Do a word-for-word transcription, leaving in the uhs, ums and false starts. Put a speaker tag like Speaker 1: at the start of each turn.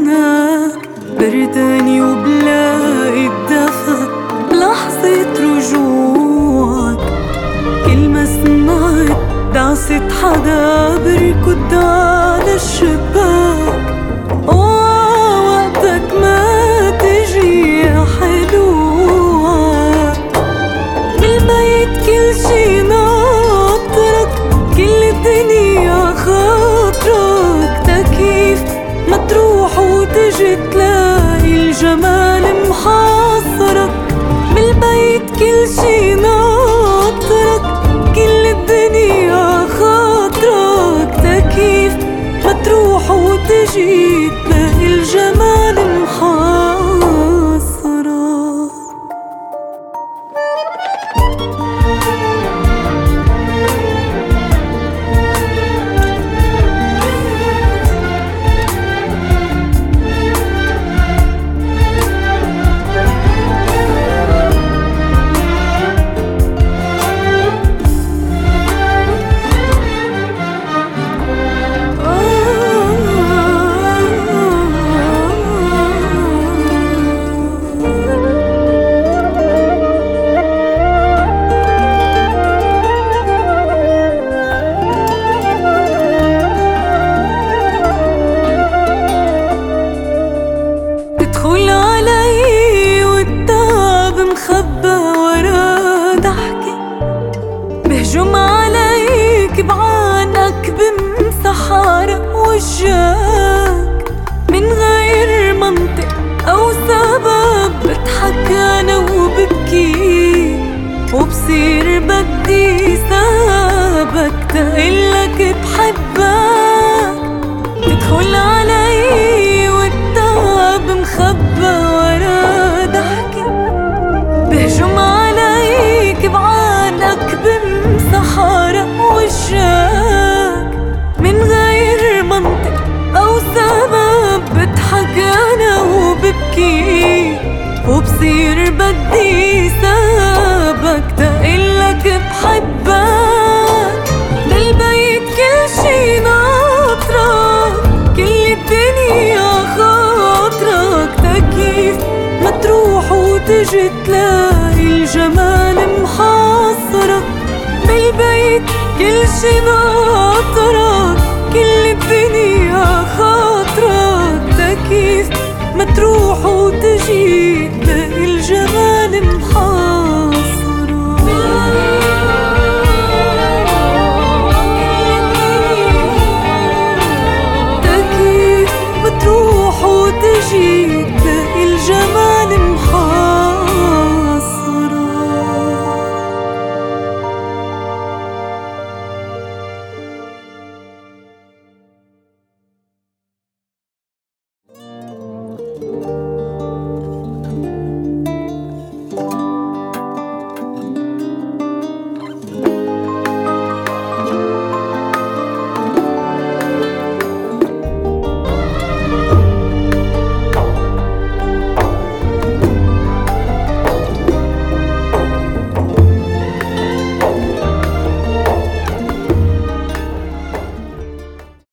Speaker 1: استناك برداني وبلاقي الدفا بلحظة رجوعك. كل ما سمعت دعسة حدا بركض على الشباك، وقتك ما تجي يا حلوعك. بالبيت كل شي ناطرك، كل الدنيا خاطرك. تكيف ما تروح وتجي تلاقي الجمال محاصرك. بالبيت كل شي ناطرك، كل الدنيا خاطرك. تكيف ما تروح وتجي تلاقي الجمال محاصرك. تدخل علي والتعب مخبى ورا ضحكي، بهجم عليك بعانك بمسح عرق وجهك. من غير منطق أو سبب بضحك أنا وببكي، وبصير بدي سابك تقلك بحبك. تدخل علي والتعب مخبى ورا ضحكي، بهجم عليك بعانك بمسح عرق وجهك. من غير منطق أو سبب بضحك أنا وببكي، وبصير بدي سابك تقلك بحبك. بالبيت كل شي ناطرك، كل الدنيا خاطرك. تكيف ما تروح وتجي تلاقي الجمال محاصرك. بالبيت كل شي ناطرك، كل الدنيا خاطرك. تكيف ما تروح وتجي تلاقي الجمال محاصرك. تكيف ما تروح وتجي تلاقي الجمال محاصرك.